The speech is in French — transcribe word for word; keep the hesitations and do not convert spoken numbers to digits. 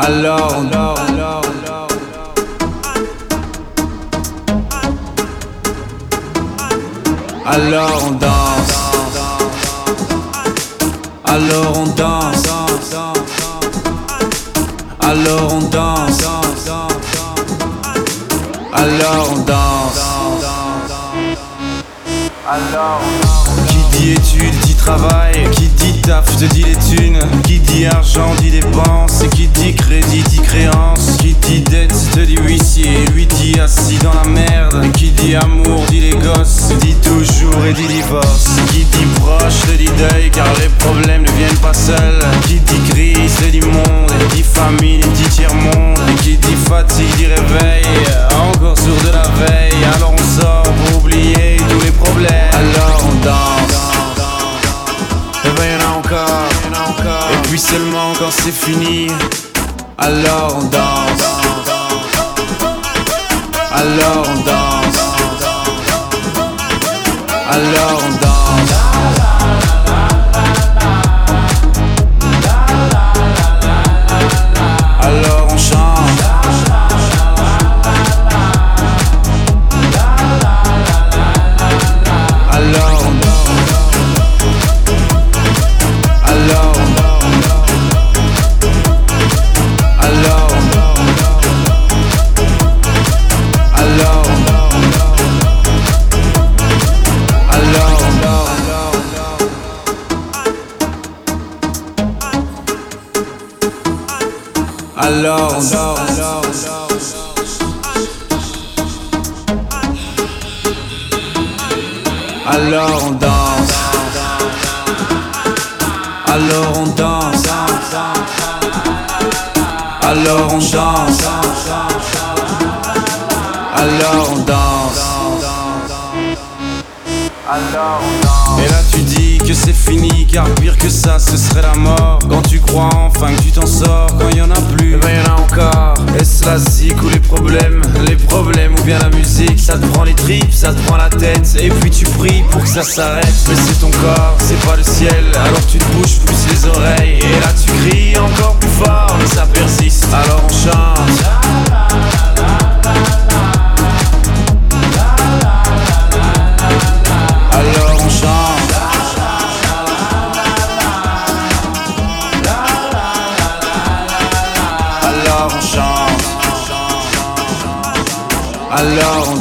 Alors on dort, alors on danse, alors on danse, alors on danse, alors on danse, alors qui dit études dit travail, qui dit taf te dit les thunes, qui dit argent dit dépenses, et qui dit crédit dit créance, qui dit dette te dit huissier, lui dit assis dans la merde, et qui dit amour dit les gosses, dit toujours et dit divorce, qui dit proche te dit deuil car les problèmes ne viennent pas seuls, qui dit crise te dit monde, et dit famine dit tiers-monde, et qui dit fatigue dit réveil, encore sourd de la veille, alors on sort pour oublier tous les problèmes, alors on danse. Et ben y'en a encore, et puis seulement quand c'est fini, alors on danse, alors on danse, alors on danse, alors on chante, alors on Alors, alors, alors, alors, alors, alors on danse, alors on danse, alors on danse, alors on danse, et là tu dis que c'est fini, car pire que ça ce serait la mort. Quand tu crois enfin que tu t'en sors, quand il y en a plus, eh ben y en a encore. Est-ce la zik ou les problèmes, les problèmes ou bien la musique, ça te prend les tripes, ça te prend la tête, et puis tu pries pour que ça s'arrête. Mais c'est ton corps, c'est pas le ciel, alors tu te bouges plus les oreilles, et là tu cries encore plus fort, mais ça persiste, alors on chante. Alors on chante, alors on chante, alors on